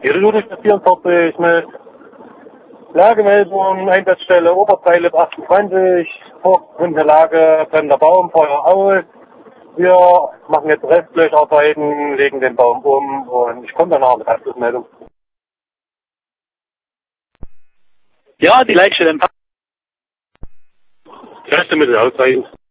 Ihre Jurist 44 mit Lagemeldung, Einsatzstelle Oberpfeile 28, vorgründige Lage, brennender Baum, Feuer aus. Wir machen jetzt Restlöcharbeiten, legen den Baum um und ich komme danach mit Abschlussmeldung. Ja, die Leitstelle empfangen. Reste Mittel ausreichend.